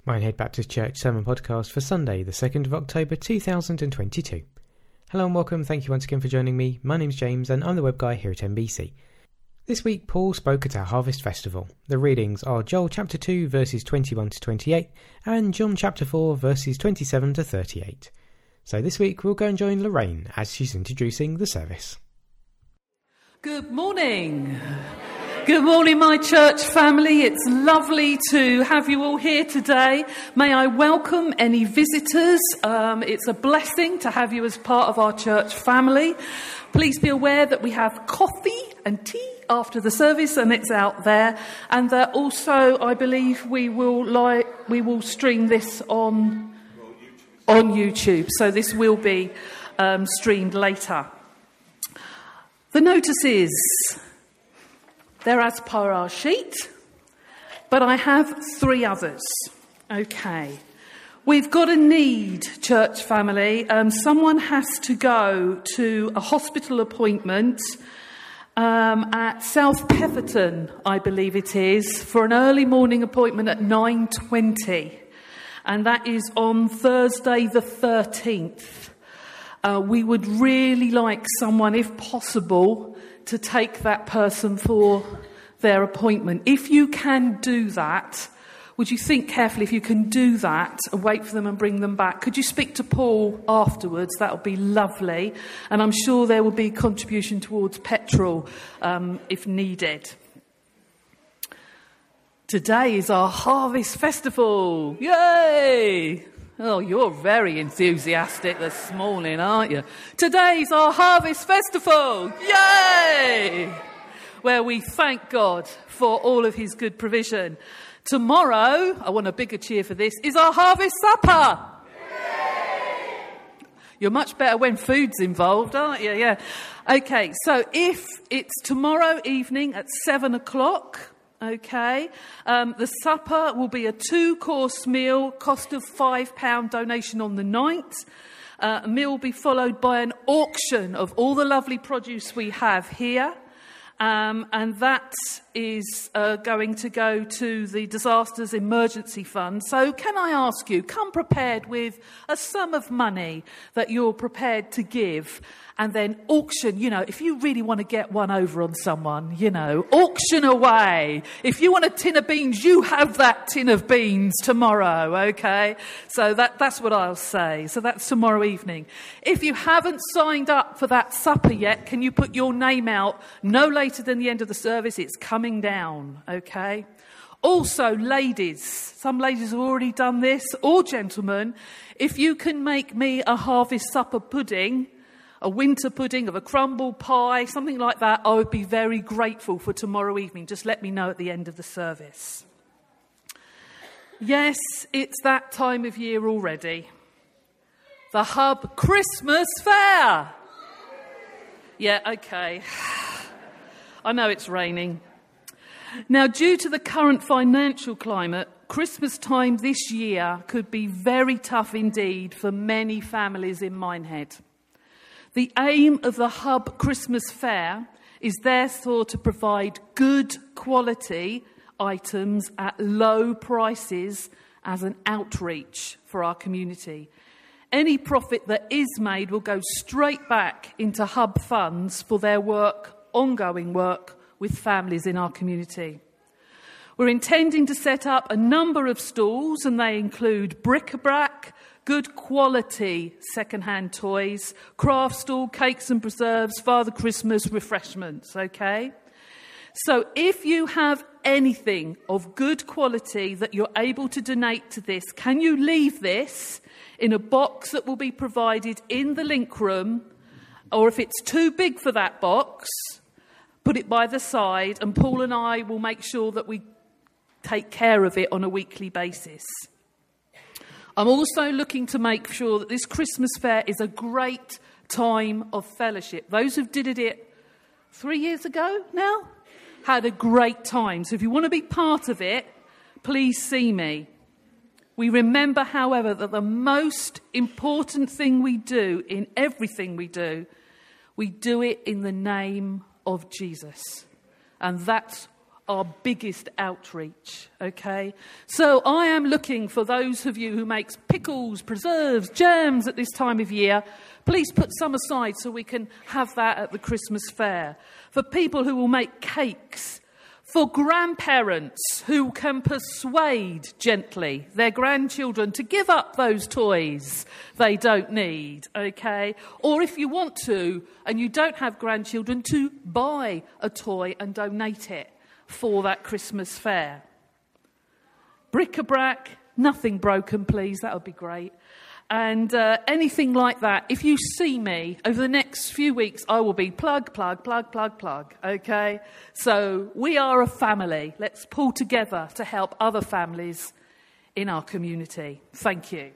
Minehead Baptist Church Sermon Podcast for Sunday, the 2nd of October 2022. Hello and welcome, thank you once again for joining me. My name's James and I'm the web guy here at NBC. This week Paul spoke at our Harvest Festival. The readings are Joel chapter 2 verses 21 to 28 and John chapter 4 verses 27 to 38. So this week we'll go and join Lorraine as she's introducing the service. Good morning. Good morning, my church family. It's lovely to have you all here today. May I welcome any visitors. It's a blessing to have you as part of our church family. Please be aware that we have coffee and tea after the service, and it's out there. And that also, I believe, we will stream this on YouTube. So this will be streamed later. The notices. They're as per our sheet, but I have 3 others. Okay. We've got a need, church family. Someone has to go to a hospital appointment at South Petherton, I believe it is, for an early morning appointment at 9:20. And that is on Thursday the 13th. We would really like someone, if possible, to take that person for their appointment. If you can do that, would you think carefully if you can do that and wait for them and bring them back? Could you speak to Paul afterwards? That would be lovely. And I'm sure there will be a contribution towards petrol if needed. Today is our Harvest Festival. Yay! Oh, you're very enthusiastic this morning, aren't you? Today's our Harvest Festival. Yay! Where we thank God for all of his good provision. Tomorrow, I want a bigger cheer for this, is our Harvest Supper. Yay! You're much better when food's involved, aren't you? Yeah. Okay, so if it's tomorrow evening at 7 o'clock... Okay, the supper will be a 2-course meal, cost of £5 donation on the night. A meal will be followed by an auction of all the lovely produce we have here. And that is going to go to the Disasters Emergency Fund. So can I ask you, come prepared with a sum of money that you're prepared to give, and then auction, if you really want to get one over on someone, auction away. If you want a tin of beans, you have that tin of beans tomorrow, okay? So that's what I'll say. So that's tomorrow evening. If you haven't signed up for that supper yet, can you put your name out no later than the end of the service? It's coming down, okay? Also, ladies, some ladies have already done this, or gentlemen, if you can make me a Harvest Supper pudding, a winter pudding of a crumble pie, something like that, I would be very grateful for tomorrow evening. Just let me know at the end of the service. Yes, it's that time of year already. The Hub Christmas Fair. Yeah, okay. I know it's raining. Now, due to the current financial climate, Christmas time this year could be very tough indeed for many families in Minehead. The aim of the Hub Christmas Fair is therefore to provide good quality items at low prices as an outreach for our community. Any profit that is made will go straight back into Hub funds for their ongoing work with families in our community. We're intending to set up a number of stalls, and they include bric-a-brac, good quality second-hand toys, craft stall, cakes and preserves, Father Christmas refreshments, okay? So if you have anything of good quality that you're able to donate to this, can you leave this in a box that will be provided in the link room? Or if it's too big for that box, put it by the side, and Paul and I will make sure that we take care of it on a weekly basis. I'm also looking to make sure that this Christmas fair is a great time of fellowship. Those who did it 3 years ago now had a great time. So if you want to be part of it, please see me. We remember, however, that the most important thing we do in everything we do it in the name of Jesus. And that's our biggest outreach, okay? So I am looking for those of you who makes pickles, preserves, jams at this time of year. Please put some aside so we can have that at the Christmas fair. For people who will make cakes. For grandparents who can persuade gently their grandchildren to give up those toys they don't need, okay? Or if you want to, and you don't have grandchildren, to buy a toy and donate it for that Christmas fair. Bric-a-brac, nothing broken, please, that would be great. And anything like that, if you see me over the next few weeks, I will be plug, okay? So we are a family. Let's pull together to help other families in our community. Thank you.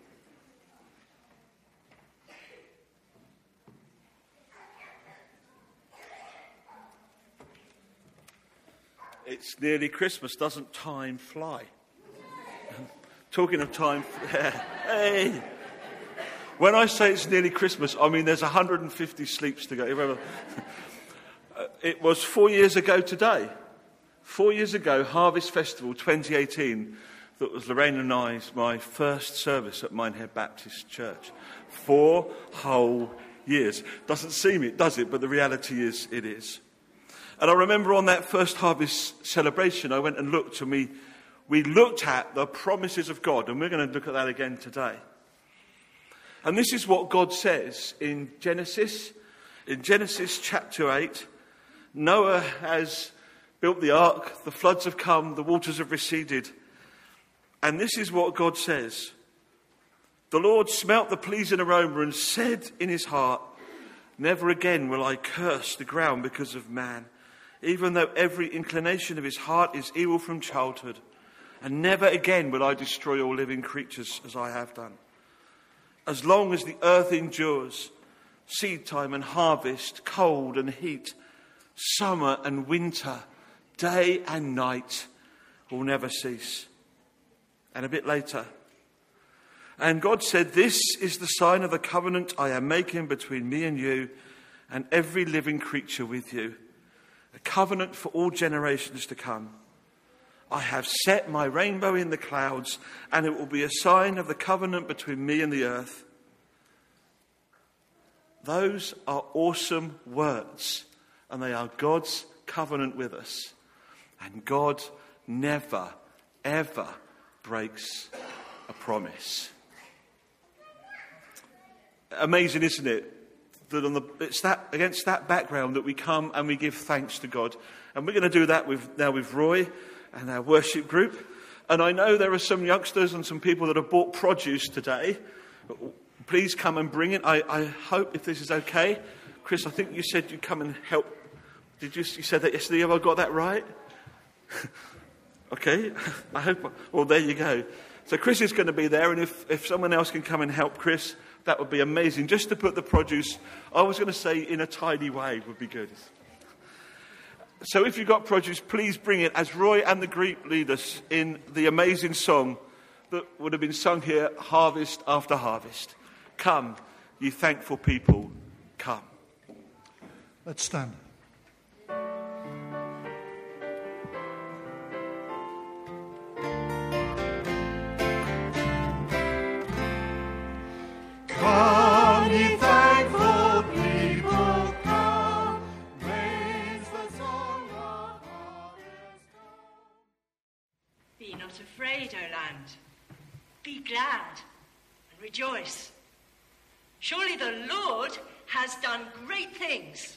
It's nearly Christmas. Doesn't time fly? Talking of time, hey. When I say it's nearly Christmas, I mean there's 150 sleeps to go. Remember, it was 4 years ago today. 4 years ago, Harvest Festival 2018, that was Lorraine and my first service at Minehead Baptist Church. 4 whole years. Doesn't seem it, does it? But the reality is, it is. And I remember on that first Harvest celebration, I went and looked, and we looked at the promises of God, and we're going to look at that again today. And this is what God says in Genesis. In Genesis chapter 8, Noah has built the ark, the floods have come, the waters have receded. And this is what God says. The Lord smelt the pleasing aroma and said in his heart, never again will I curse the ground because of man, even though every inclination of his heart is evil from childhood. And never again will I destroy all living creatures as I have done. As long as the earth endures, seed time and harvest, cold and heat, summer and winter, day and night will never cease. And a bit later, and God said, this is the sign of the covenant I am making between me and you and every living creature with you, a covenant for all generations to come. I have set my rainbow in the clouds, and it will be a sign of the covenant between me and the earth. Those are awesome words, and they are God's covenant with us. And God never, ever breaks a promise. Amazing, isn't it? That it's against that background that we come and we give thanks to God. And we're going to do that now with Roy and our worship group. And I know there are some youngsters and some people that have bought produce today. Please come and bring it. I hope, if this is okay. Chris, I think you said you'd come and help. You said that yesterday. Have I got that right? Okay. I hope. Well, there you go. So Chris is going to be there. And if someone else can come and help Chris, that would be amazing. Just to put the produce, I was going to say in a tidy way would be good. So if you've got produce, please bring it as Roy and the group lead us in the amazing song that would have been sung here, Harvest After Harvest. Come, you thankful people, come. Let's stand. Come, ye thankful people, come, raise the song of harvest. Be not afraid, O land. Be glad and rejoice. Surely the Lord has done great things.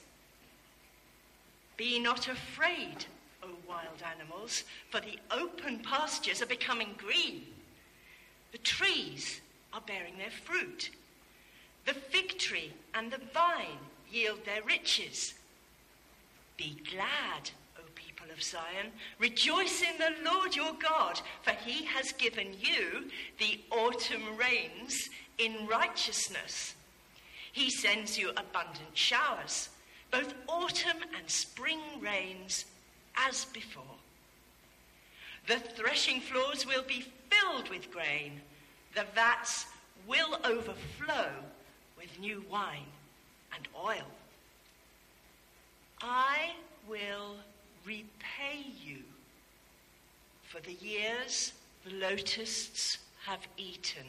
Be not afraid, O wild animals, for the open pastures are becoming green. The trees are bearing their fruit. The fig tree and the vine yield their riches. Be glad, O people of Zion. Rejoice in the Lord your God, for he has given you the autumn rains in righteousness. He sends you abundant showers, both autumn and spring rains as before. The threshing floors will be filled with grain. The vats will overflow with new wine and oil. I will repay you For the years the locusts have eaten.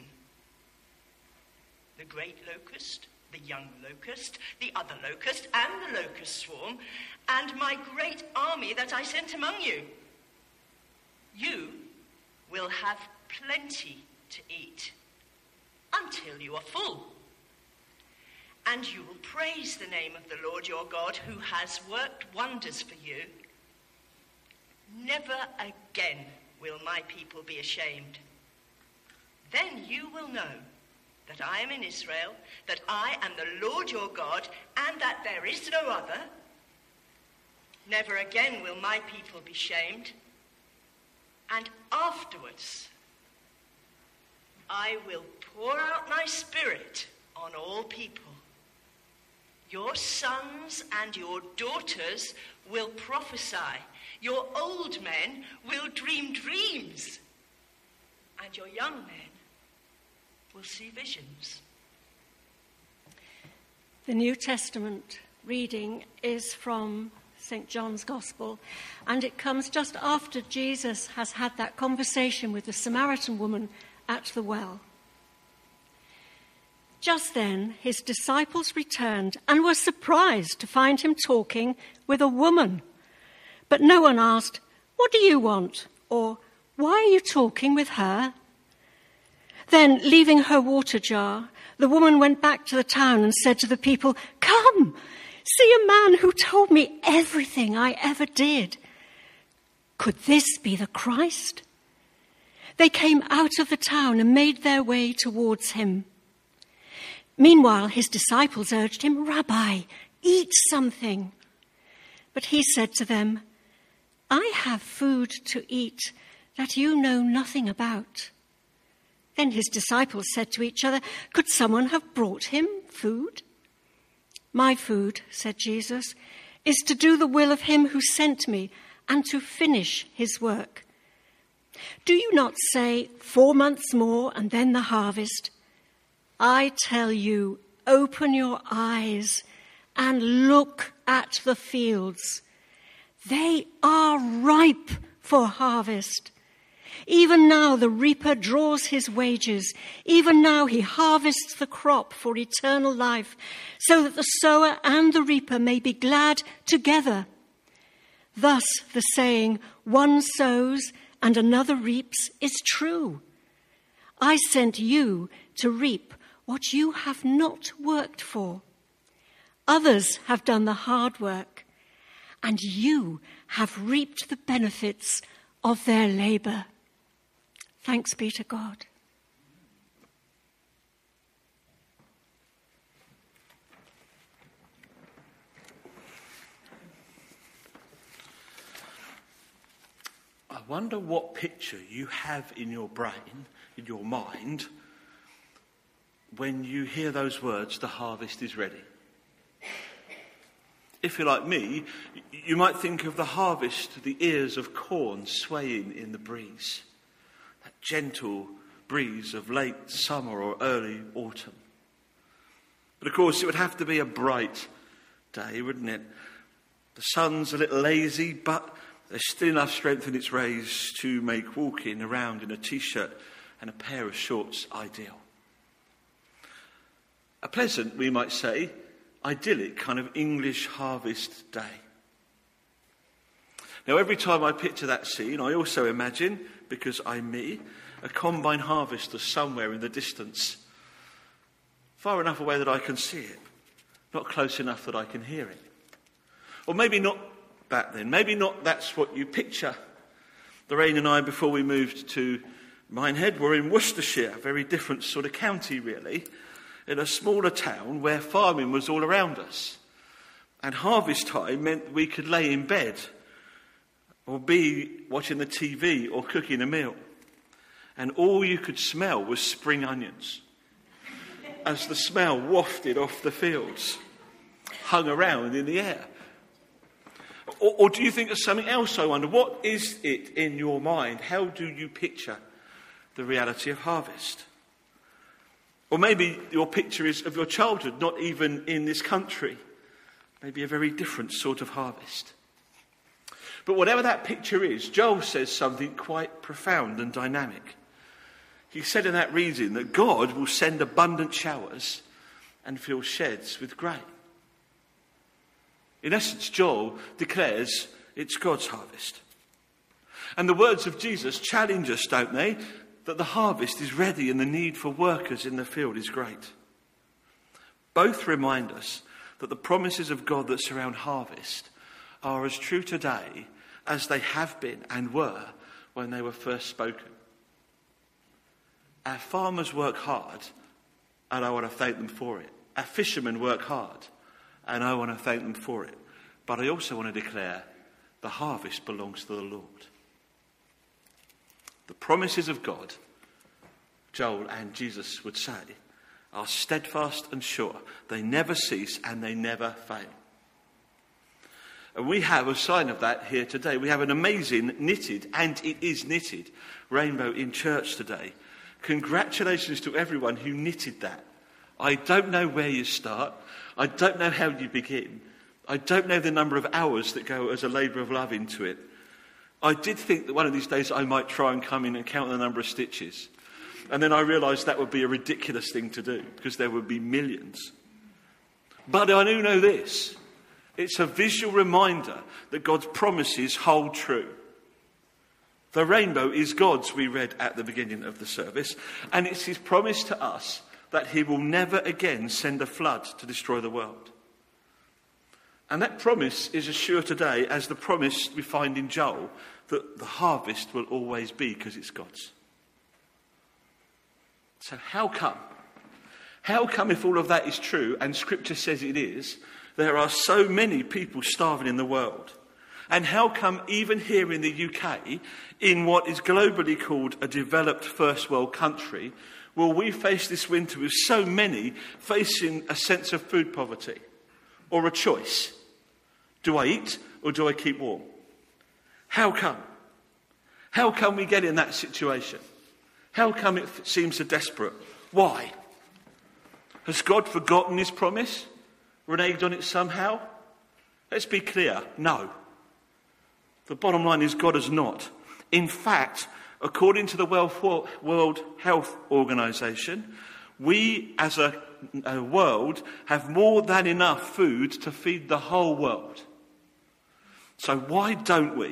The great locust, the young locust, the other locust, and the locust swarm, and my great army that I sent among you. You will have plenty to eat until you are full. And you will praise the name of the Lord your God, who has worked wonders for you. Never again will my people be ashamed. Then you will know that I am in Israel, that I am the Lord your God, and that there is no other. Never again will my people be shamed. And afterwards, I will pour out my spirit on all people. Your sons and your daughters will prophesy. Your old men will dream dreams. And your young men will see visions. The New Testament reading is from St. John's Gospel, and it comes just after Jesus has had that conversation with the Samaritan woman at the well. Just then, his disciples returned and were surprised to find him talking with a woman. But no one asked, "What do you want?" or "Why are you talking with her?" Then, leaving her water jar, the woman went back to the town and said to the people, "Come, see a man who told me everything I ever did. Could this be the Christ?" They came out of the town and made their way towards him. Meanwhile, his disciples urged him, "Rabbi, eat something." But he said to them, "I have food to eat that you know nothing about." Then his disciples said to each other, "Could someone have brought him food?" "My food," said Jesus, "is to do the will of him who sent me and to finish his work. Do you not say, 4 months more and then the harvest? I tell you, open your eyes and look at the fields. They are ripe for harvest. Even now the reaper draws his wages. Even now he harvests the crop for eternal life, so that the sower and the reaper may be glad together. Thus the saying, 'One sows and another reaps,' is true. I sent you to reap what you have not worked for. Others have done the hard work, and you have reaped the benefits of their labor." Thanks be to God. I wonder what picture you have in your brain, in your mind, when you hear those words, "The harvest is ready." If you're like me, you might think of the harvest, the ears of corn swaying in the breeze. That gentle breeze of late summer or early autumn. But of course, it would have to be a bright day, wouldn't it? The sun's a little lazy, but there's still enough strength in its rays to make walking around in a t-shirt and a pair of shorts ideal. A pleasant, we might say, idyllic kind of English harvest day. Now, every time I picture that scene, I also imagine, because I'm me, a combine harvester somewhere in the distance, far enough away that I can see it, not close enough that I can hear it. Or maybe not back then, maybe not that's what you picture. Lorraine and I, before we moved to Minehead, were in Worcestershire, a very different sort of county really, in a smaller town where farming was all around us. And harvest time meant we could lay in bed or be watching the TV or cooking a meal. And all you could smell was spring onions as the smell wafted off the fields, hung around in the air. Or do you think of something else, I wonder? What is it in your mind? How do you picture the reality of harvest? Or maybe your picture is of your childhood, not even in this country. Maybe a very different sort of harvest. But whatever that picture is, Joel says something quite profound and dynamic. He said in that reading that God will send abundant showers and fill sheds with grain. In essence, Joel declares it's God's harvest. And the words of Jesus challenge us, don't they? That the harvest is ready and the need for workers in the field is great. Both remind us that the promises of God that surround harvest are as true today as they have been and were when they were first spoken. Our farmers work hard, and I want to thank them for it. Our fishermen work hard, and I want to thank them for it. But I also want to declare the harvest belongs to the Lord. The promises of God, Joel and Jesus would say, are steadfast and sure. They never cease and they never fail. And we have a sign of that here today. We have an amazing knitted, and it is knitted, rainbow in church today. Congratulations to everyone who knitted that. I don't know where you start. I don't know how you begin. I don't know the number of hours that go as a labour of love into it. I did think that one of these days I might try and come in and count the number of stitches. And then I realised that would be a ridiculous thing to do, because there would be millions. But I do know this. It's a visual reminder that God's promises hold true. The rainbow is God's, we read at the beginning of the service, and it's his promise to us that he will never again send a flood to destroy the world. And that promise is as sure today as the promise we find in Joel that the harvest will always be because it's God's. So how come? How come, if all of that is true, and Scripture says it is, there are so many people starving in the world? And how come even here in the UK, in what is globally called a developed first world country, will we face this winter with so many facing a sense of food poverty or a choice? Do I eat or do I keep warm? How come? How come we get in that situation? How come it seems so desperate? Why? Has God forgotten his promise? Reneged on it somehow? Let's be clear, no. The bottom line is God has not. In fact, according to the World Health Organization, we as a world have more than enough food to feed the whole world. So why don't we?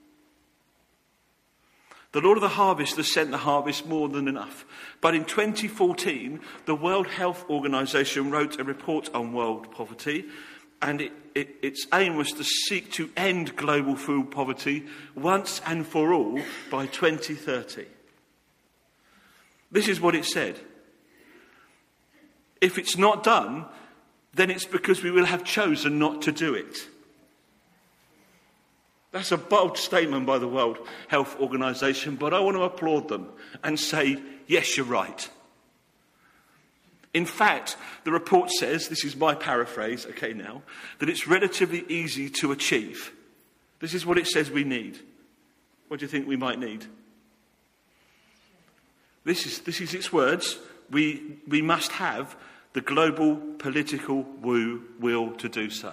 The Lord of the harvest has sent the harvest more than enough. But in 2014, the World Health Organization wrote a report on world poverty, and its aim was to seek to end global food poverty once and for all by 2030. This is what it said. If it's not done, then it's because we will have chosen not to do it. That's a bold statement by the World Health Organization, but I want to applaud them and say, yes, you're right. In fact, the report says, this is my paraphrase, okay now, that it's relatively easy to achieve. This is what it says we need. What do you think we might need? This is its words. We must have the global political will to do so.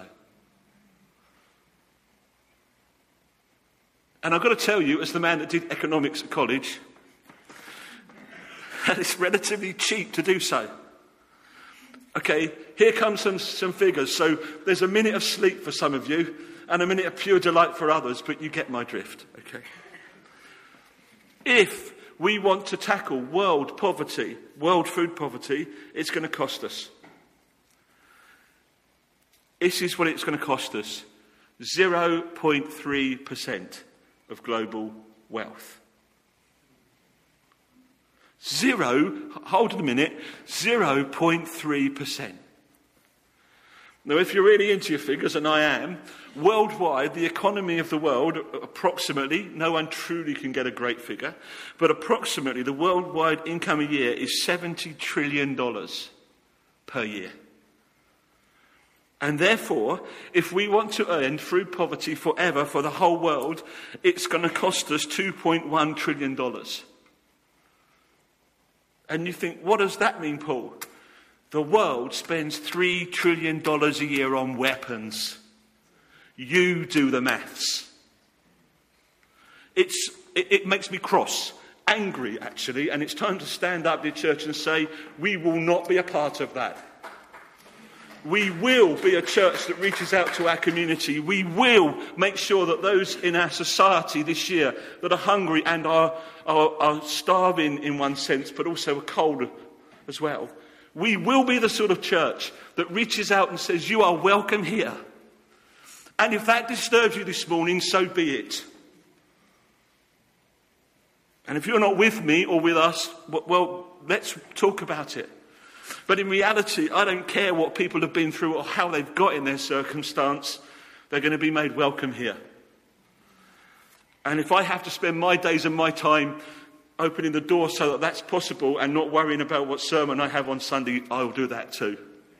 And I've got to tell you, as the man that did economics at college, that it's relatively cheap to do so. Okay, here comes some figures. So there's a minute of sleep for some of you and a minute of pure delight for others, but you get my drift, okay? If we want to tackle world poverty, world food poverty, it's going to cost us. This is what it's going to cost us. 0.3% of global wealth. Hold on a minute, 0.3%. Now, if you're really into your figures, and I am, worldwide, the economy of the world, approximately, no one truly can get a great figure, but approximately the worldwide income a year is $70 trillion per year. And therefore, if we want to end food poverty forever for the whole world, it's going to cost us $2.1 trillion. And you think, what does that mean, Paul? The world spends $3 trillion a year on weapons. You do the maths. It makes me cross, angry actually, and it's time to stand up, dear church, and say, we will not be a part of that. We will be a church that reaches out to our community. We will make sure that those in our society this year that are hungry and are starving in one sense, but also are cold as well. We will be the sort of church that reaches out and says, you are welcome here. And if that disturbs you this morning, so be it. And if you're not with me or with us, well, let's talk about it. But in reality, I don't care what people have been through or how they've got in their circumstance. They're going to be made welcome here. And if I have to spend my days and my time opening the door so that that's possible and not worrying about what sermon I have on Sunday, I'll do that too.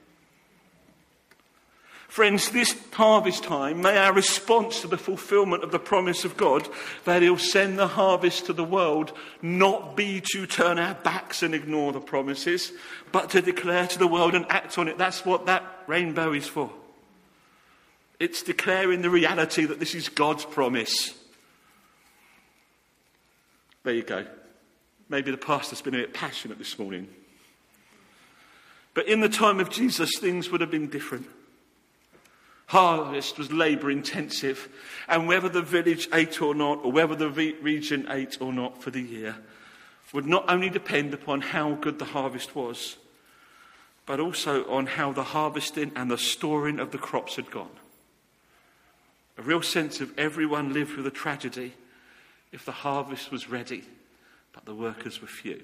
Friends, this harvest time, may our response to the fulfillment of the promise of God, that he'll send the harvest to the world, not be to turn our backs and ignore the promises, but to declare to the world and act on it. That's what that rainbow is for. It's declaring the reality that this is God's promise. There you go. Maybe the pastor's been a bit passionate this morning. But in the time of Jesus, things would have been different. Harvest was labour intensive, and whether the village ate or not, or whether the region ate or not for the year, would not only depend upon how good the harvest was, but also on how the harvesting and the storing of the crops had gone. A real sense of everyone lived with a tragedy if the harvest was ready, but the workers were few.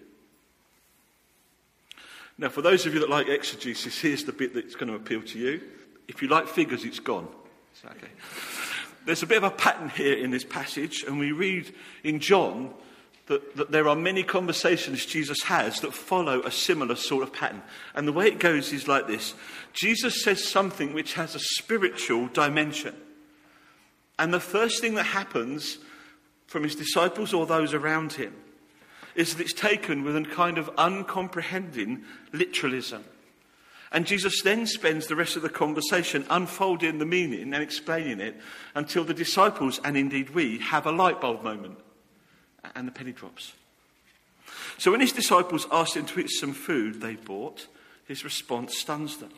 Now, for those of you that like exegesis, here's the bit that's going to appeal to you. If you like figures, it's gone. It's okay. There's a bit of a pattern here in this passage, and we read in John that there are many conversations Jesus has that follow a similar sort of pattern. And the way it goes is like this. Jesus says something which has a spiritual dimension. And the first thing that happens from his disciples or those around him is that it's taken with a kind of uncomprehending literalism. And Jesus then spends the rest of the conversation unfolding the meaning and explaining it until the disciples, and indeed we, have a light bulb moment. And the penny drops. So when his disciples asked him to eat some food they bought, his response stuns them.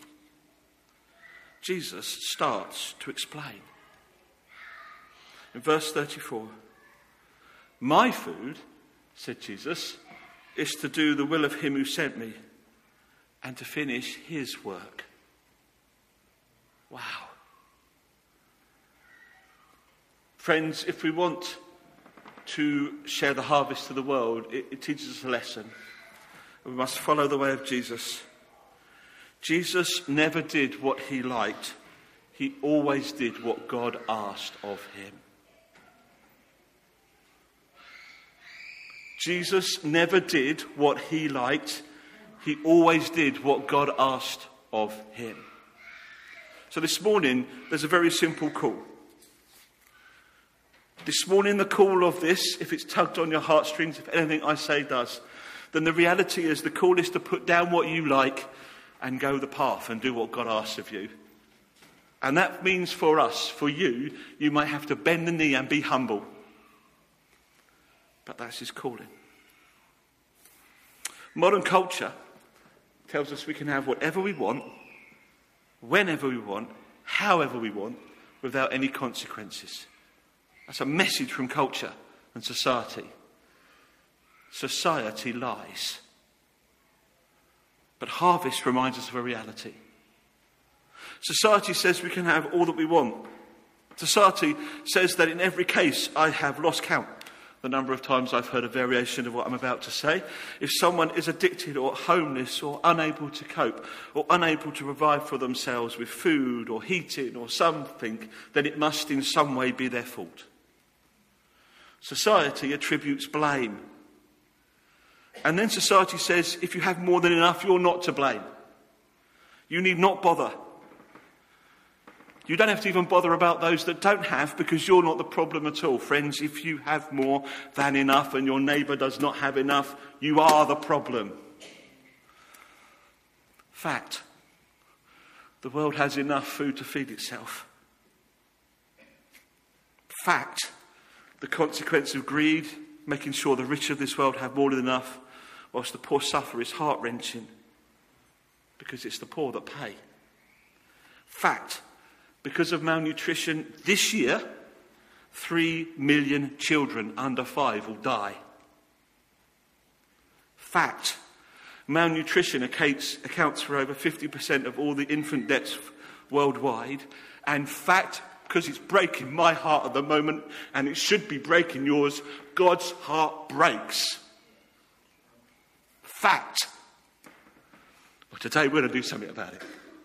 Jesus starts to explain. In verse 34, "My food," said Jesus, "is to do the will of him who sent me, and to finish his work." Wow. Friends, if we want to share the harvest to the world, it teaches us a lesson. We must follow the way of Jesus. Jesus never did what he liked. He always did what God asked of him. Jesus never did what he liked. He always did what God asked of him. So this morning, there's a very simple call. This morning, the call of this, if it's tugged on your heartstrings, if anything I say does, then the reality is the call is to put down what you like and go the path and do what God asks of you. And that means for us, for you, you might have to bend the knee and be humble. But that's his calling. Modern culture tells us we can have whatever we want, whenever we want, however we want, without any consequences. That's a message from culture and society. Society lies. But harvest reminds us of a reality. Society says we can have all that we want. Society says that in every case, I have lost count the number of times I've heard a variation of what I'm about to say. If someone is addicted or homeless or unable to cope or unable to provide for themselves with food or heating or something, then it must in some way be their fault. Society attributes blame. And then society says, if you have more than enough, you're not to blame. You need not bother. You don't have to even bother about those that don't have, because you're not the problem at all. Friends, if you have more than enough and your neighbour does not have enough, you are the problem. Fact. The world has enough food to feed itself. Fact. The consequence of greed, making sure the rich of this world have more than enough, whilst the poor suffer, is heart-wrenching, because it's the poor that pay. Fact, because of malnutrition this year, 3 million children under 5 will die. Fact, malnutrition accounts for over 50% of all the infant deaths worldwide. And fact, because it's breaking my heart at the moment, and it should be breaking yours, God's heart breaks. Fact. Well, today we're going to do something about it.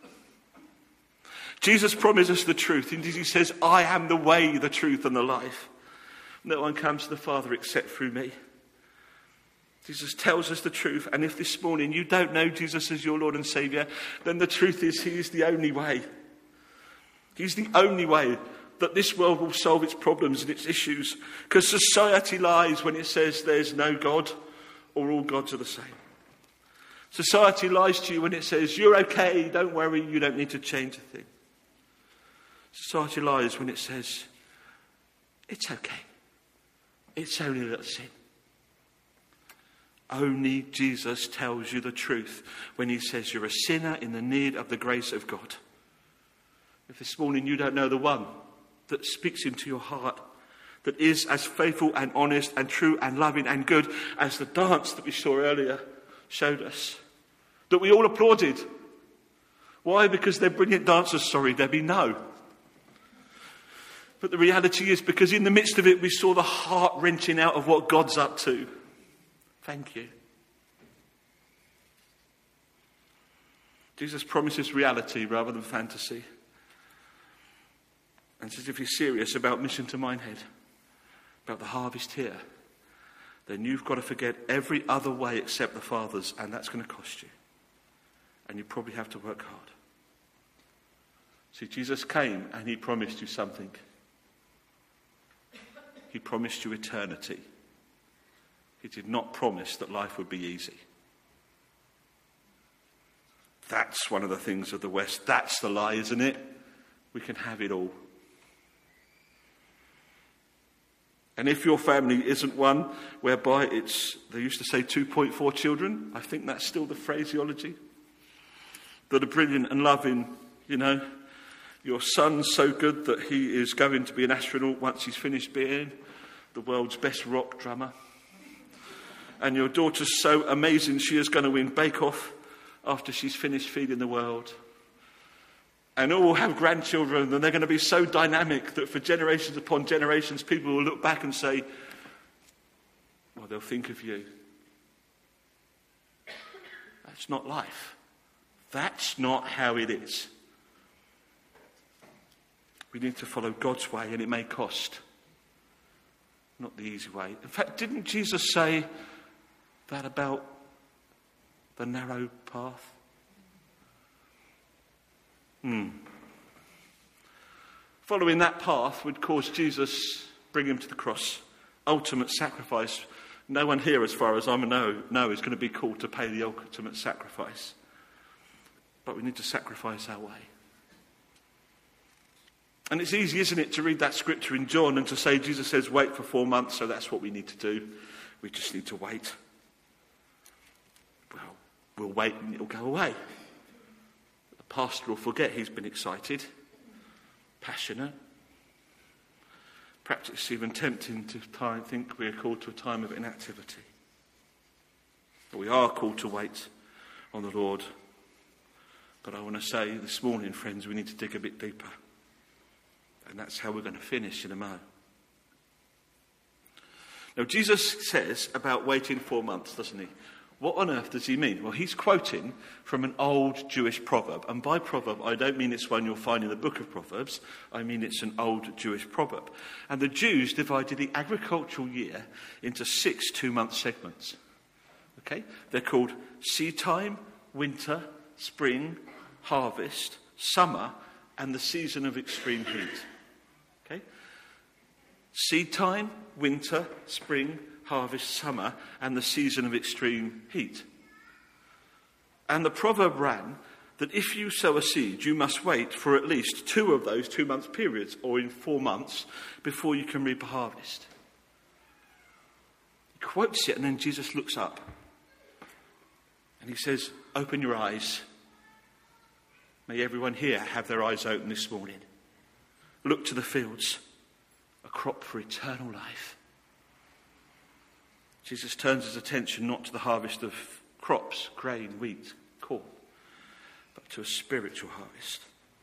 Jesus promises us the truth. Indeed, he says, I am the way, the truth, and the life. No one comes to the Father except through me. Jesus tells us the truth, and if this morning you don't know Jesus as your Lord and Saviour, then the truth is he is the only way. He's the only way that this world will solve its problems and its issues, because society lies when it says there's no God or all gods are the same. Society lies to you when it says you're okay, don't worry, you don't need to change a thing. Society lies when it says it's okay, it's only a little sin. Only Jesus tells you the truth when he says you're a sinner in the need of the grace of God. If this morning you don't know the one that speaks into your heart, that is as faithful and honest and true and loving and good as the dance that we saw earlier showed us, that we all applauded. Why? Because they're brilliant dancers, Debbie, no. But the reality is because in the midst of it we saw the heart wrenching out of what God's up to. Thank you. Jesus promises reality rather than fantasy. And says if you're serious about Mission to Minehead, about the harvest here, then you've got to forget every other way except the Father's, and that's going to cost you. And you probably have to work hard. See, Jesus came and he promised you something. He promised you eternity. He did not promise that life would be easy. That's one of the things of the West. That's the lie, isn't it? We can have it all. And if your family isn't one whereby they used to say 2.4 children, I think that's still the phraseology, that are brilliant and loving, your son's so good that he is going to be an astronaut once he's finished being the world's best rock drummer. And your daughter's so amazing she is going to win Bake Off after she's finished feeding the world. And all will have grandchildren, and they're going to be so dynamic that for generations upon generations, people will look back and say, well, they'll think of you. That's not life. That's not how it is. We need to follow God's way, and it may cost. Not the easy way. In fact, didn't Jesus say that about the narrow path? Following that path would cause Jesus bring him to the cross. Ultimate sacrifice. No one here, as far as I know, is going to be called to pay the ultimate sacrifice. But we need to sacrifice our way. And it's easy, isn't it, to read that scripture in John and to say Jesus says wait for 4 months, so that's what we need to do. We just need to wait. Well, we'll wait and it'll go away. The pastor will forget he's been excited, passionate. Perhaps it's even tempting to think we are called to a time of inactivity. But we are called to wait on the Lord. But I want to say this morning, friends, we need to dig a bit deeper. And that's how we're going to finish in a moment. Now, Jesus says about waiting 4 months, doesn't he? What on earth does he mean? Well, he's quoting from an old Jewish proverb. And by proverb, I don't mean it's one you'll find in the book of Proverbs. I mean it's an old Jewish proverb. And the Jews divided the agricultural year into 6 2-month segments. Okay? They're called seed time, winter, spring, harvest, summer, and the season of extreme heat. Okay? Seed time, winter, spring, harvest, summer, and the season of extreme heat. And the proverb ran that if you sow a seed, you must wait for at least 2 of those 2-month periods, or in 4 months, before you can reap a harvest. He quotes it, and then Jesus looks up. And he says, open your eyes. May everyone here have their eyes open this morning. Look to the fields, a crop for eternal life. Jesus turns his attention not to the harvest of crops, grain, wheat, corn, but to a spiritual harvest.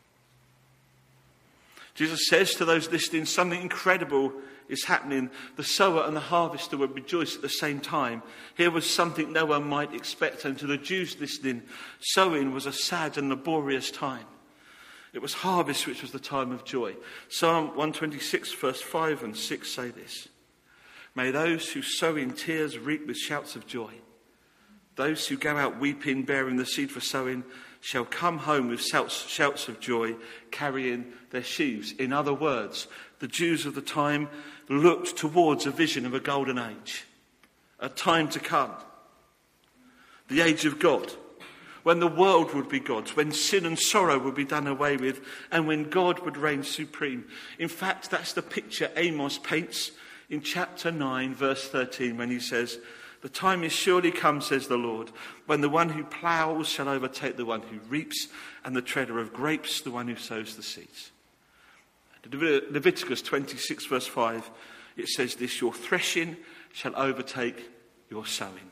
Jesus says to those listening, something incredible is happening. The sower and the harvester would rejoice at the same time. Here was something no one might expect, and to the Jews listening, sowing was a sad and laborious time. It was harvest which was the time of joy. Psalm 126 verse 5 and 6 say this: May those who sow in tears reap with shouts of joy. Those who go out weeping, bearing the seed for sowing, shall come home with shouts of joy, carrying their sheaves. In other words, the Jews of the time looked towards a vision of a golden age, a time to come, the age of God, when the world would be God's, when sin and sorrow would be done away with, and when God would reign supreme. In fact, that's the picture Amos paints in chapter 9, verse 13, when he says, the time is surely come, says the Lord, when the one who ploughs shall overtake the one who reaps, and the treader of grapes the one who sows the seeds. Leviticus 26 verse 5, it says this: your threshing shall overtake your sowing.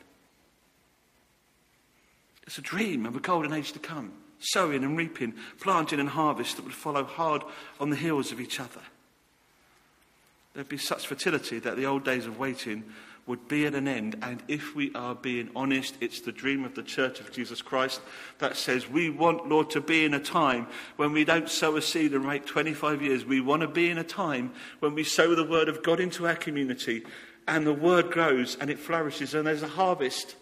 It's a dream of a golden age to come. Sowing and reaping, planting and harvest that would follow hard on the heels of each other. There'd be such fertility that the old days of waiting would be at an end. And if we are being honest, it's the dream of the Church of Jesus Christ that says we want, Lord, to be in a time when we don't sow a seed and wait 25 years. We want to be in a time when we sow the word of God into our community, and the word grows and it flourishes and there's a harvest.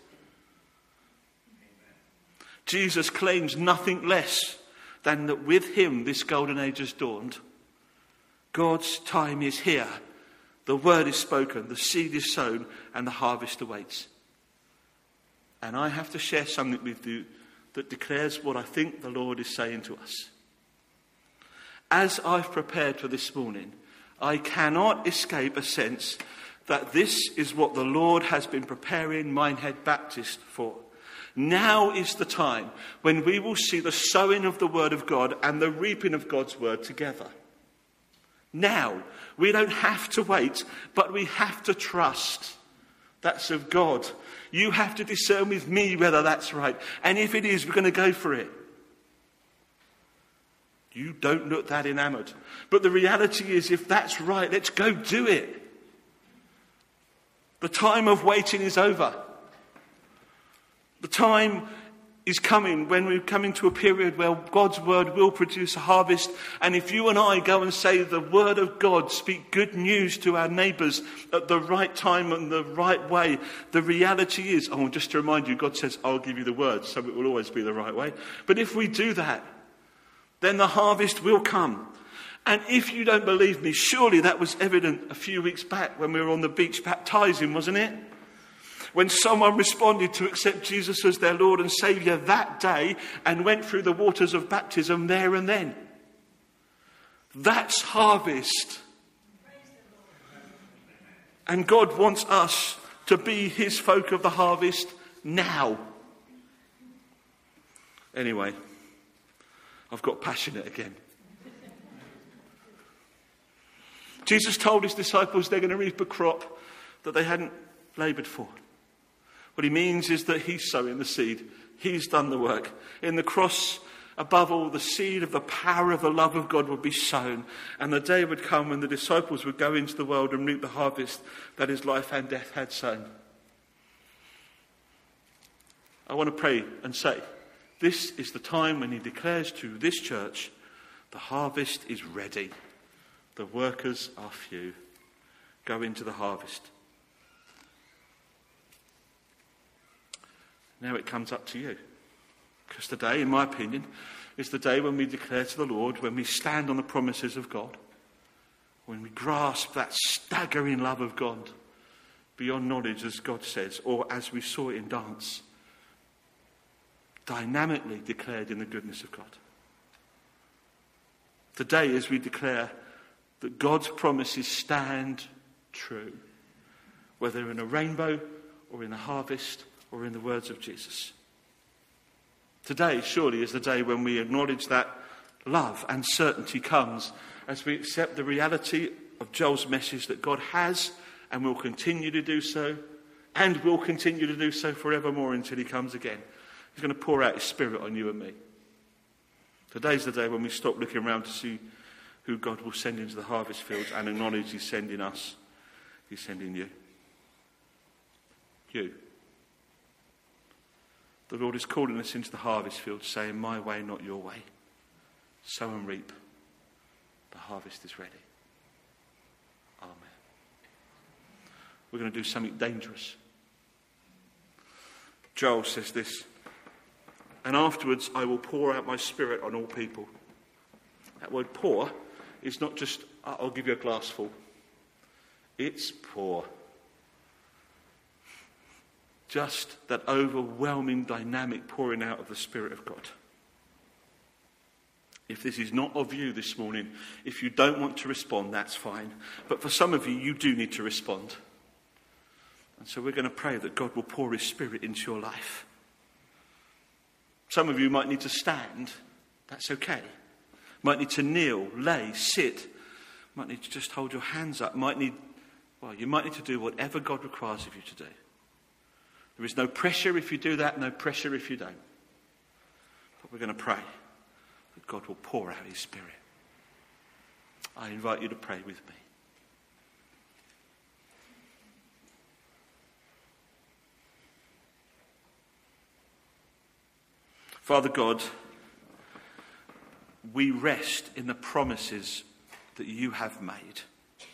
Jesus claims nothing less than that with him this golden age has dawned. God's time is here. The word is spoken, the seed is sown, and the harvest awaits. And I have to share something with you that declares what I think the Lord is saying to us. As I've prepared for this morning, I cannot escape a sense that this is what the Lord has been preparing Minehead Baptist for. Now is the time when we will see the sowing of the word of God and the reaping of God's word together. Now, we don't have to wait, but we have to trust. That's of God. You have to discern with me whether that's right. And if it is, we're going to go for it. You don't look that enamoured. But the reality is, if that's right, let's go do it. The time of waiting is over. The time is coming when we're coming to a period where God's word will produce a harvest. And if you and I go and say the word of God, speak good news to our neighbours at the right time and the right way, the reality is, just to remind you, God says, I'll give you the word, so it will always be the right way. But if we do that, then the harvest will come. And if you don't believe me, surely that was evident a few weeks back when we were on the beach baptising, wasn't it? When someone responded to accept Jesus as their Lord and Saviour that day and went through the waters of baptism there and then. That's harvest. And God wants us to be his folk of the harvest now. Anyway, I've got passionate again. Jesus told his disciples they're going to reap a crop that they hadn't laboured for. What he means is that he's sowing the seed. He's done the work. In the cross, above all, the seed of the power of the love of God would be sown. And the day would come when the disciples would go into the world and reap the harvest that his life and death had sown. I want to pray and say, this is the time when he declares to this church, the harvest is ready. The workers are few. Go into the harvest. Now it comes up to you. Because today, in my opinion, is the day when we declare to the Lord, when we stand on the promises of God, when we grasp that staggering love of God beyond knowledge, as God says, or as we saw in dance, dynamically declared in the goodness of God. Today, as we declare that God's promises stand true, whether in a rainbow or in the harvest or in the words of Jesus. Today, surely, is the day when we acknowledge that love and certainty comes as we accept the reality of Joel's message that God has and will continue to do so, and will continue to do so forevermore until he comes again. He's going to pour out his Spirit on you and me. Today's the day when we stop looking around to see who God will send into the harvest fields and acknowledge he's sending us. He's sending you. You. The Lord is calling us into the harvest field, saying, my way, not your way. Sow and reap. The harvest is ready. Amen. We're going to do something dangerous. Joel says this, and afterwards I will pour out my Spirit on all people. That word pour is not just, I'll give you a glass full. It's pour. Just that overwhelming, dynamic pouring out of the Spirit of God. If this is not of you this morning, if you don't want to respond, that's fine. But for some of you, you do need to respond. And so we're going to pray that God will pour his Spirit into your life. Some of you might need to stand. That's okay. Might need to kneel, lay, sit. Might need to just hold your hands up. You might need to do whatever God requires of you to do. There is no pressure if you do that, no pressure if you don't. But we're going to pray that God will pour out his Spirit. I invite you to pray with me. Father God, we rest in the promises that you have made.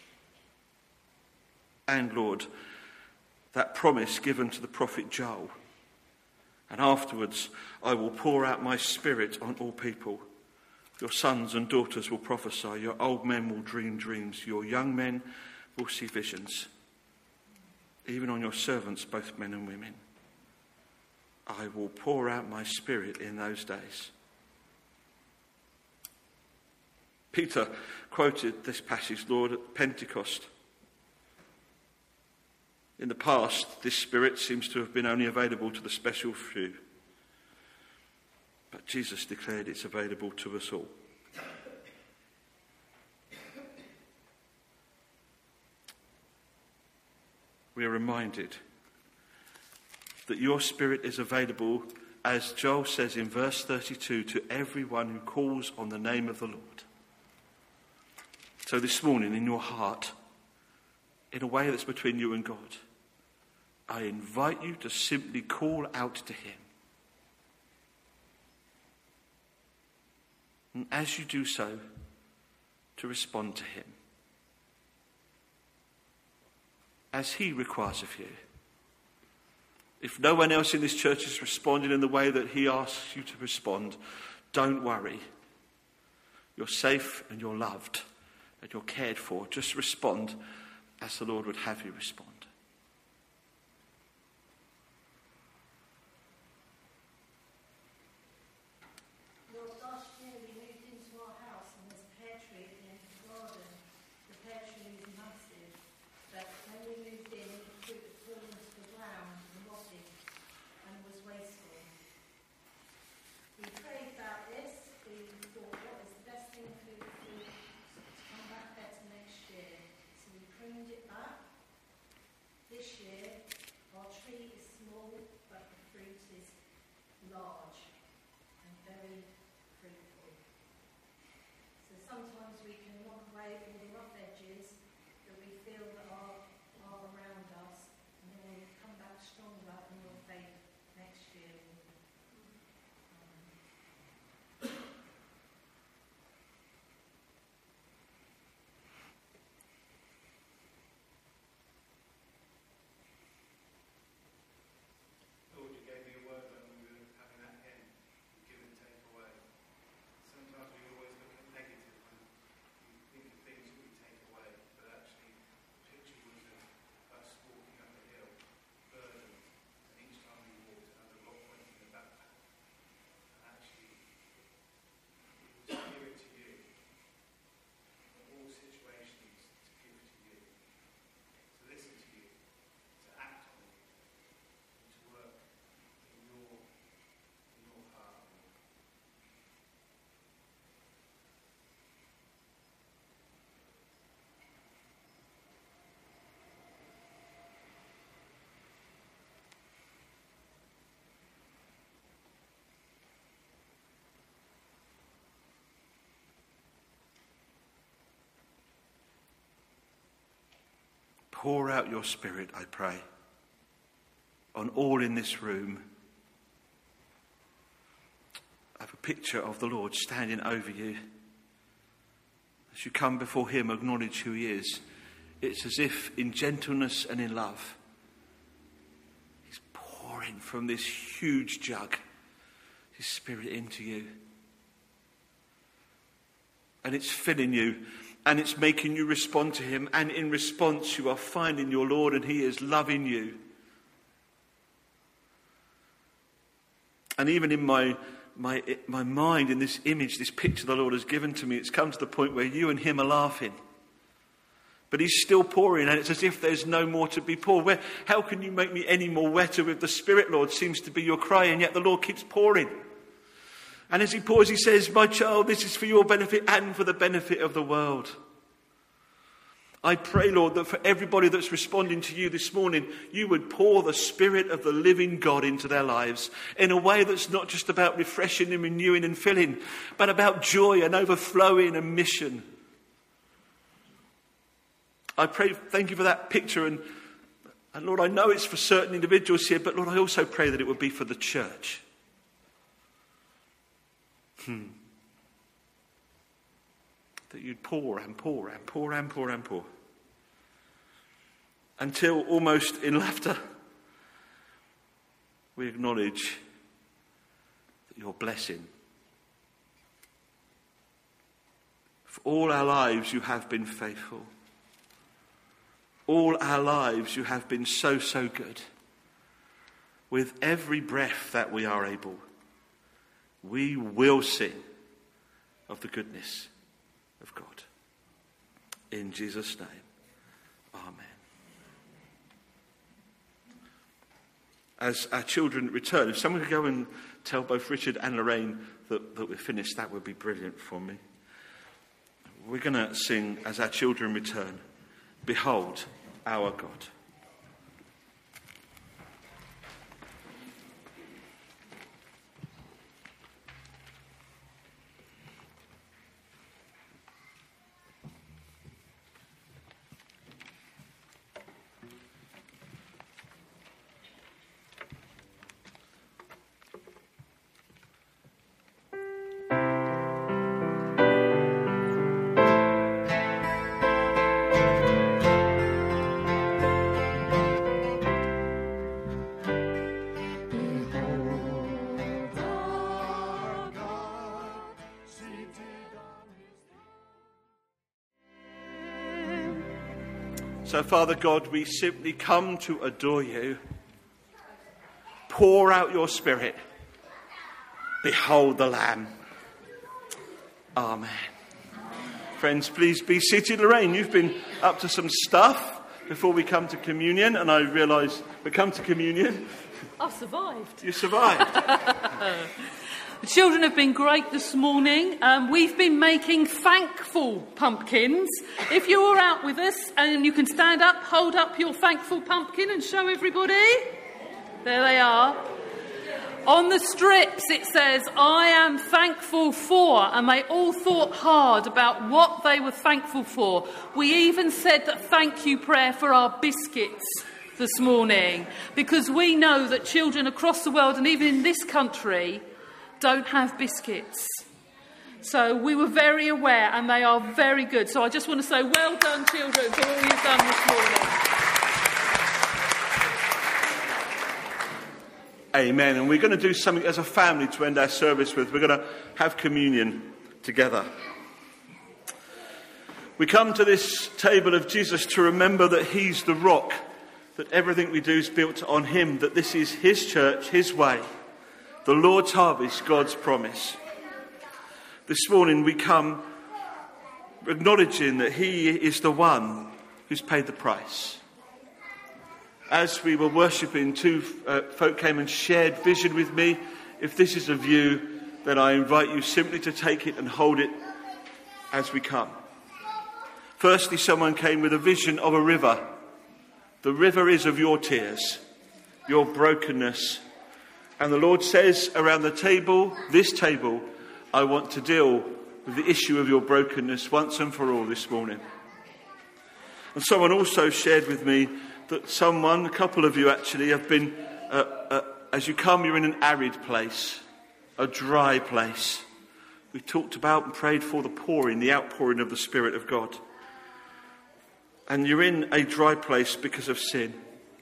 And Lord, that promise given to the prophet Joel. And afterwards, I will pour out my Spirit on all people. Your sons and daughters will prophesy. Your old men will dream dreams. Your young men will see visions. Even on your servants, both men and women. I will pour out my Spirit in those days. Peter quoted this passage, Lord, at Pentecost. In the past, this Spirit seems to have been only available to the special few. But Jesus declared it's available to us all. We are reminded that your Spirit is available, as Joel says in verse 32, to everyone who calls on the name of the Lord. So this morning, in your heart, in a way that's between you and God, I invite you to simply call out to him. And as you do so, to respond to him. As he requires of you. If no one else in this church is responding in the way that he asks you to respond, don't worry. You're safe and you're loved and you're cared for. Just respond as the Lord would have you respond. Lord, last year we moved into our house and there's a pear tree at the end of the garden. The pear tree is massive, but when we moved in, the fruit had fallen to the ground and rotted and was wasteful. We prayed about this. We thought, what is the best thing for the fruit to come back better next year? So we pruned it back. This year, our tree is small, but the fruit is large and very fruitful. So sometimes we can knock away all the rough edges that we feel that are around us, and then we come back stronger in your faith next year. Lord, you gave me a word when we were having that hymn, give and take away. Sometimes we always look at negative and think of things we Pour out your Spirit, I pray, on all in this room. I have a picture of the Lord standing over you. As you come before him, acknowledge who he is. It's as if in gentleness and in love, he's pouring from this huge jug his Spirit into you. And it's filling you, and it's making you respond to him. And in response, you are finding your Lord, and he is loving you. And even in my mind, in this image, this picture the Lord has given to me, it's come to the point where you and him are laughing. But he's still pouring, and it's as if there's no more to be poured. How can you make me any more wetter with the Spirit, Lord, seems to be your cry, and yet the Lord keeps pouring. And as he pours, he says, my child, this is for your benefit and for the benefit of the world. I pray, Lord, that for everybody that's responding to you this morning, you would pour the Spirit of the living God into their lives in a way that's not just about refreshing and renewing and filling, but about joy and overflowing and mission. I pray, thank you for that picture. And Lord, I know it's for certain individuals here, but Lord, I also pray that it would be for the church. That you'd pour and pour and pour and pour and pour. Until almost in laughter, we acknowledge that your blessing. For all our lives you have been faithful. All our lives you have been so, so good. With every breath that we are able, we will sing of the goodness of God. In Jesus' name, amen. As our children return, if someone could go and tell both Richard and Lorraine that we're finished, that would be brilliant for me. We're going to sing as our children return, Behold our God. So, Father God, we simply come to adore you. Pour out your Spirit. Behold the Lamb. Amen. Friends, please be seated. Lorraine, you've been up to some stuff before we come to communion, and I realise we come to communion. I've survived. You survived. The children have been great this morning. We've been making thankful pumpkins. If you're out with us and you can stand up, hold up your thankful pumpkin and show everybody. There they are. On the strips it says, I am thankful for, and they all thought hard about what they were thankful for. We even said that thank you prayer for our biscuits this morning, because we know that children across the world and even in this country don't have biscuits. So we were very aware, and they are very good. So I just want to say well done, children, for all you've done this morning. Amen. And we're going to do something as a family to end our service with. We're going to have communion together. We come to this table of Jesus to remember that he's the rock, that everything we do is built on him, that this is his church, his way. The Lord's harvest, God's promise. This morning we come acknowledging that he is the one who's paid the price. As we were worshipping, two folk came and shared vision with me. If this is of you, then I invite you simply to take it and hold it as we come. Firstly, someone came with a vision of a river. The river is of your tears, your brokenness. And the Lord says around the table, this table, I want to deal with the issue of your brokenness once and for all this morning. And someone also shared with me that a couple of you actually, have been, as you come, you're in an arid place, a dry place. We talked about and prayed for the outpouring of the Spirit of God. And you're in a dry place because of sin.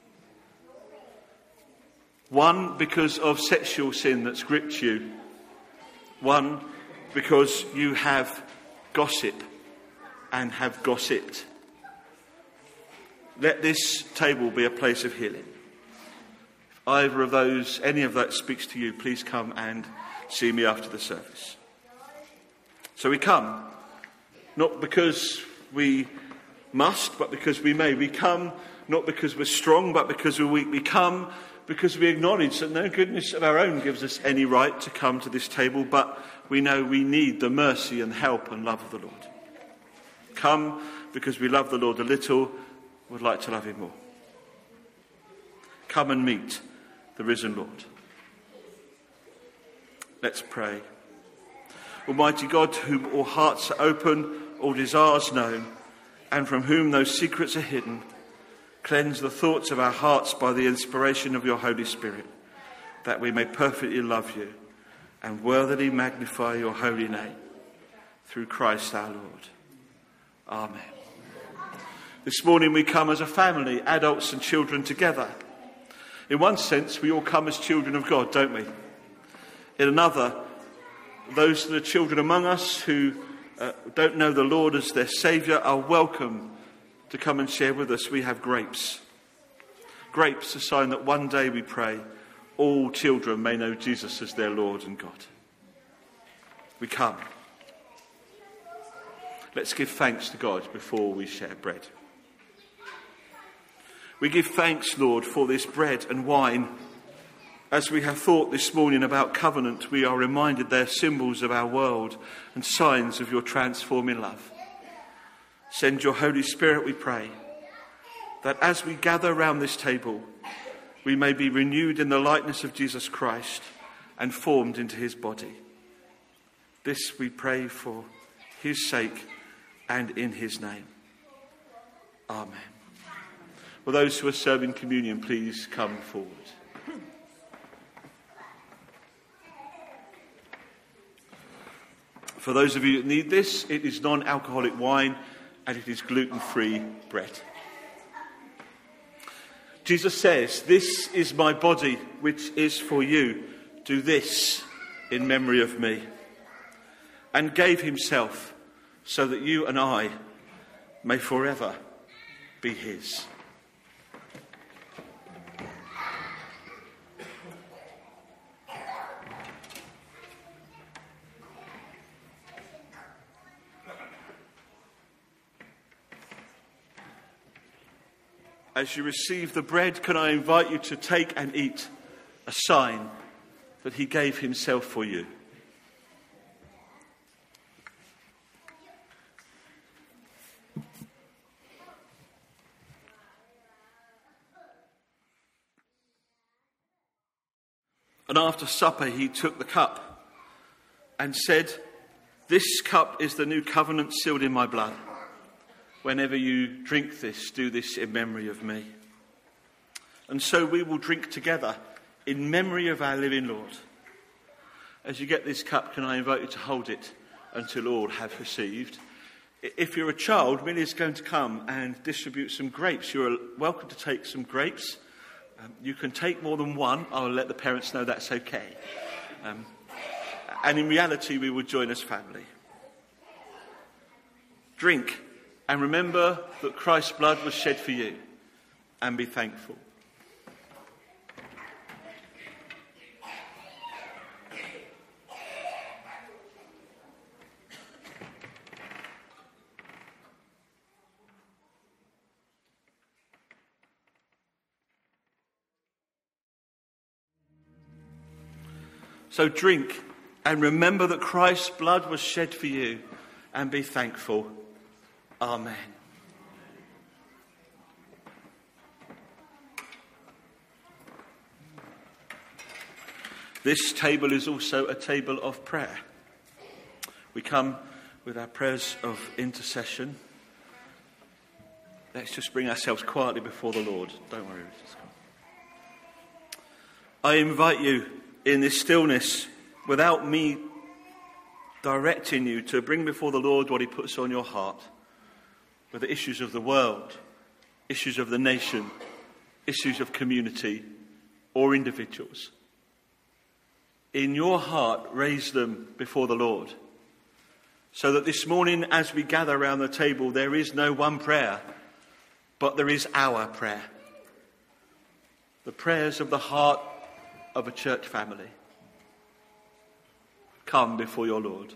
One, because of sexual sin that's gripped you. One, because you have gossip and have gossiped. Let this table be a place of healing. If any of that speaks to you, please come and see me after the service. So we come, not because we must, but because we may. We come not because we're strong, but because we're weak. We come because we acknowledge that no goodness of our own gives us any right to come to this table, but we know we need the mercy and help and love of the Lord. Come because we love the Lord a little, would like to love him more. Come and meet the risen Lord. Let's pray. Almighty God, to whom all hearts are open, all desires known, and from whom no secrets are hidden, cleanse the thoughts of our hearts by the inspiration of your Holy Spirit, that we may perfectly love you and worthily magnify your holy name, through Christ our Lord. Amen. This morning we come as a family, adults and children together. In one sense, we all come as children of God, don't we? In another, those that are children among us who don't know the Lord as their Saviour are welcome to come and share with us. We have grapes. Grapes, a sign that one day, we pray, all children may know Jesus as their Lord and God. We come. Let's give thanks to God before we share bread. We give thanks, Lord, for this bread and wine. As we have thought this morning about covenant, we are reminded they're symbols of our world and signs of your transforming love. Send your Holy Spirit, we pray, that as we gather round this table, we may be renewed in the likeness of Jesus Christ and formed into his body. This we pray for his sake and in his name. Amen. Will those who are serving communion please come forward? For those of you that need this, it is non-alcoholic wine and it is gluten-free bread. Jesus says, "This is my body, which is for you. Do this in memory of me." And gave himself so that you and I may forever be his. As you receive the bread, can I invite you to take and eat, a sign that he gave himself for you. And after supper he took the cup and said, "This cup is the new covenant sealed in my blood. Whenever you drink this, do this in memory of me." And so we will drink together in memory of our living Lord. As you get this cup, can I invite you to hold it until all have received? If you're a child, Millie's going to come and distribute some grapes. You're welcome to take some grapes. You can take more than one. I'll let the parents know that's okay. And in reality, we will join as family. Drink. And remember that Christ's blood was shed for you, and be thankful. So drink and remember that Christ's blood was shed for you, and be thankful. Amen. This table is also a table of prayer. We come with our prayers of intercession. Let's just bring ourselves quietly before the Lord. Don't worry. I invite you in this stillness, without me directing you, to bring before the Lord what he puts on your heart. Whether issues of the world, issues of the nation, issues of community, or individuals. In your heart, raise them before the Lord. So that this morning, as we gather around the table, there is no one prayer, but there is our prayer. The prayers of the heart of a church family. Come before your Lord.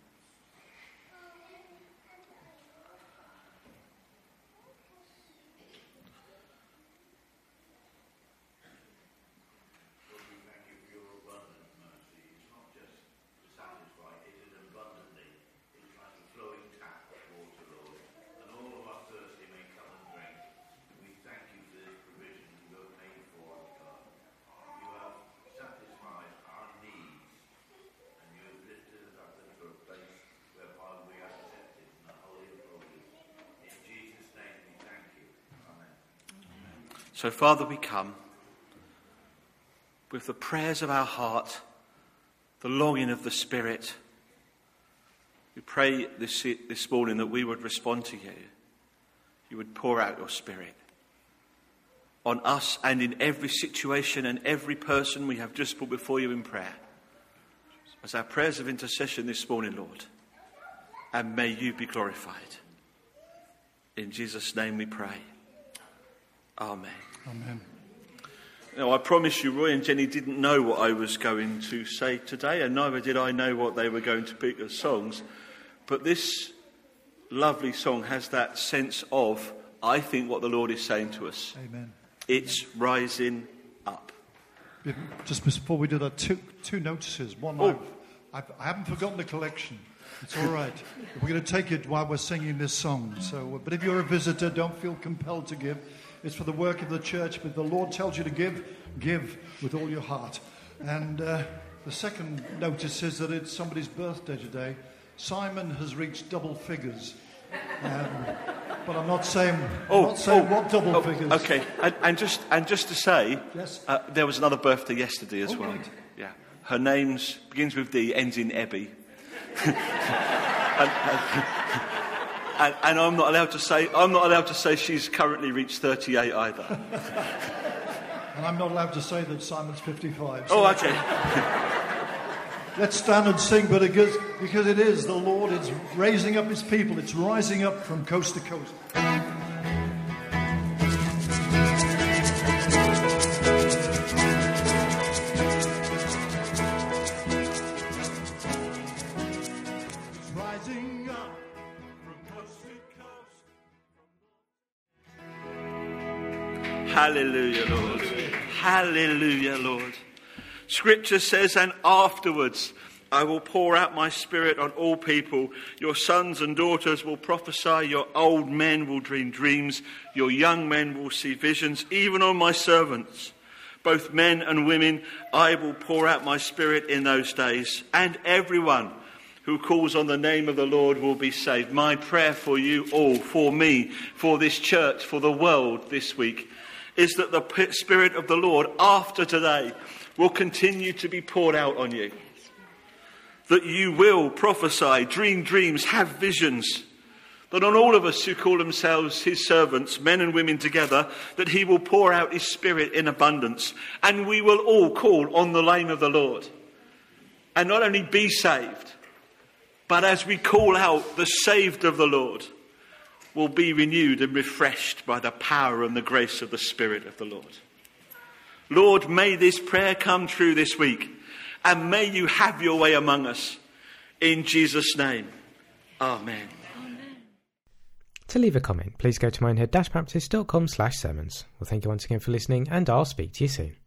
So, Father, we come with the prayers of our heart, the longing of the Spirit. We pray this morning that we would respond to you. You would pour out your Spirit on us and in every situation and every person we have just put before you in prayer. As our prayers of intercession this morning, Lord. And may you be glorified. In Jesus' name we pray. Amen. Amen. Now, I promise you, Roy and Jenny didn't know what I was going to say today, and neither did I know what they were going to pick as songs. But this lovely song has that sense of, I think, what the Lord is saying to us. Amen. It's rising up. Just before we do that, two notices. One, I haven't forgotten the collection. It's all right. We're going to take it while we're singing this song. So, but if you're a visitor, don't feel compelled to give. It's for the work of the church, but the Lord tells you to give with all your heart. And the second notice is that it's somebody's birthday today. Simon has reached double figures. But I'm not saying what double figures. Okay, and just to say, yes? There was another birthday yesterday as well. Right. Yeah, her name's begins with D, ends in Ebby. And I'm not allowed to say she's currently reached 38 either. And I'm not allowed to say that Simon's 55. So okay. Let's stand and sing, but because it is the Lord, it's raising up his people, it's rising up from coast to coast. Hallelujah, Lord. Hallelujah, Lord. Scripture says, and afterwards I will pour out my Spirit on all people. Your sons and daughters will prophesy. Your old men will dream dreams. Your young men will see visions. Even on my servants, both men and women, I will pour out my Spirit in those days. And everyone who calls on the name of the Lord will be saved. My prayer for you all, for me, for this church, for the world this week, is that the Spirit of the Lord after today will continue to be poured out on you. That you will prophesy, dream dreams, have visions. That on all of us who call themselves his servants, men and women together, that he will pour out his Spirit in abundance. And we will all call on the name of the Lord. And not only be saved, but as we call out the saved of the Lord, will be renewed and refreshed by the power and the grace of the Spirit of the Lord. Lord, may this prayer come true this week, and may you have your way among us. In Jesus' name, amen. To leave a comment, please go to minehead-baptist.com/sermons. Well, thank you once again for listening, and I'll speak to you soon.